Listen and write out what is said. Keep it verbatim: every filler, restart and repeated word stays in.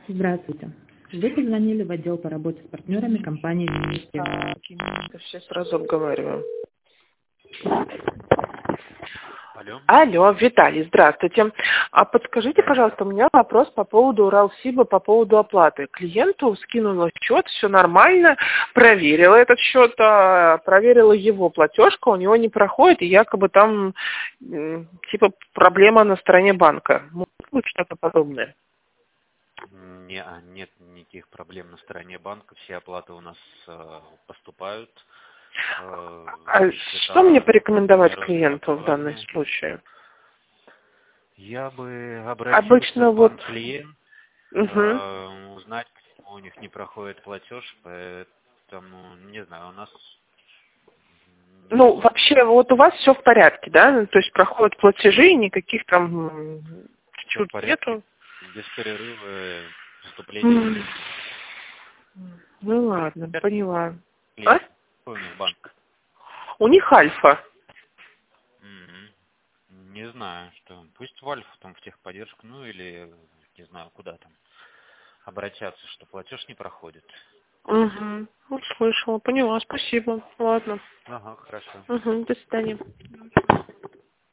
Здравствуйте. Вы позвонили в отдел по работе с партнерами компании «Министерство». Сейчас сразу обговариваем. Алло. Алло, Виталий, здравствуйте. А подскажите, пожалуйста, у меня вопрос по поводу Уралсиба, по поводу оплаты. Клиенту скинула счет, все нормально, проверила этот счет, а, проверила его платежка, у него не проходит, и якобы там м, типа проблема на стороне банка. Может быть что-то подобное? Не, а, нет никаких проблем на стороне банка, все оплаты у нас э, поступают. Э, А что мне порекомендовать клиенту в данном случае? Я бы обратился Обычно в вот... банк клиент, Угу. э, узнать, почему у них не проходит платеж, поэтому, не знаю, у нас... Ну, вообще, вот у вас все в порядке, да? То есть проходят платежи, никаких там м, Все в чуд порядке, нету? без перерыва поступления. М. Ну ладно, поняла. А? Клиент, какой у них банк? У них Альфа. М, Не знаю, что. Пусть в Альфу, там, в техподдержку, ну или, не знаю, куда там обратятся, что платеж не проходит. Угу. Услышала, поняла, спасибо. Ладно. Ага, хорошо. Угу, до свидания.